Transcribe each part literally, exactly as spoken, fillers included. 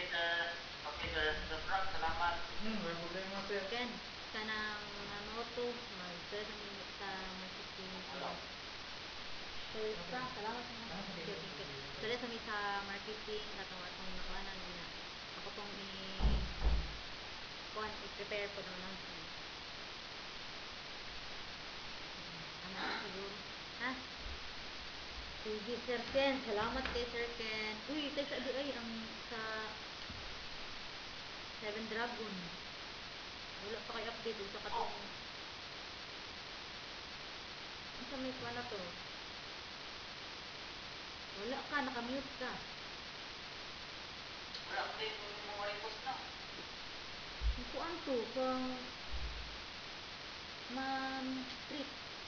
Okay, sir. Okay, sir. Sir Frank, salamat. Hmm, may problema, sir. Ken, kanang ano to, mag-stress ang minute sa marketing. Sir Frank, salamat mo. Okay, okay, okay. Stress kami sa marketing, katong atong nakuanan niya. Ako tong i kuan i-prepare po ng announcement. Ano na siguro? Ha? Sige, Sir Ken. Salamat kay Sir Ken. Uy, tayo sa di ay ang sa Seven Dragon. Wala pa kay update sa katong. Ano sa may kuan na to? Wala ka, naka-mute ka. Wala ko din yung mga request na. Ang kuan to, kung ma'am trip.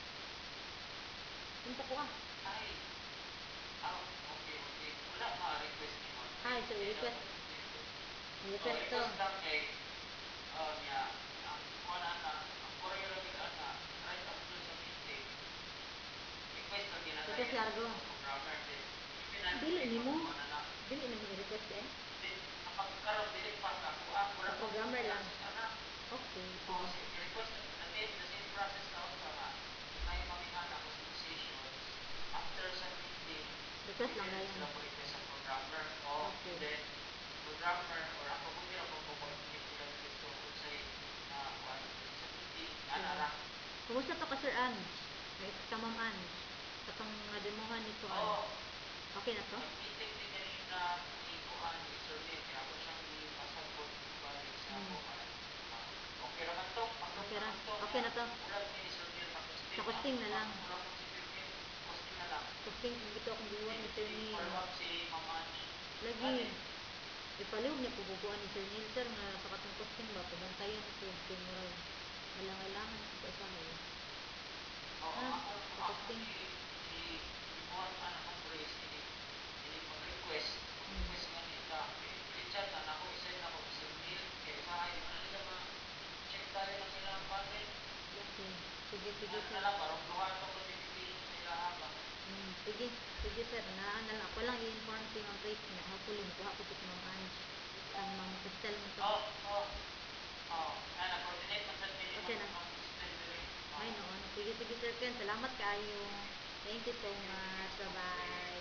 Punta ko ah. Ay. Ah, okay, okay. Wala mga request ni mo. Ay, so request. Oh, Request to. request lang kay oh, niya. Ang kuha na, ang koreo lang yun na, right after sa meeting, request lang yun na Request largo. programmer din. Dili ni mo. Dili ni mo i-request eh. Nakapagkaroon, dili pa ka. Kuha, wala Sa programmer lang. Anak. Okay. Oo, si request the same, the same process na ako nga. May mamihana ko sa decision. After sa meeting, Request lang pwede ngayon. sila mo request sa programmer. O, Okay. then, programmer, or ako kung hindi ako mag-coordinate sila gusto ko sa na kuha sa meeting, ana ra. Kumusta to ka Sir Ange? Ay, ka Ma'am Ange. Katong nga demohan ni ko. Oo. Okay na to? Nag-meeting din kanina ni Kuan, ni Sir Neil, kaya ako siyang ipasag ko balik sa Hmm. ako. Ah, okay naman to. Okay ra. Okay na to. Ulat ni Sir Neil sa costing. Sa costing na lang. Ulat ko si Sir Neil, costing na lang. Costing kung ito akong giwan ni Sir Neil. Follow up si Ma'am Ange. Lagi. Ipaliw niya pububuan ni Sir Neil sir nga sa katong costing ba pabantayan ko kay murag alang-alangan sa isa eh. Oo, Ah, ako sa ako costing. ni ni Ibuhat ano ng praise ini ini mag-request. Request nga nila. Richard na ako isa na ako Sir Neil kay usahay ano nila ma check tayo na sila ang panel. Okay. Sige, sige Ano sir. na lang, parang duha pa ko dipipili nila haba. Hmm, sige. Sige sir. Naan na lang. Ako lang i-inform si Ma'am Faith nga. Hopefully, makuha ko si Ma'am Ange. Ang Ma'am Cristel mo to. Oh, oh. Oh, na na-coordinate man sa pili Okay na. Ma'am Cristel diri. Ay, noon. Sige, sige sir Ken. Salamat kayo. Thank you so much. Bye-bye.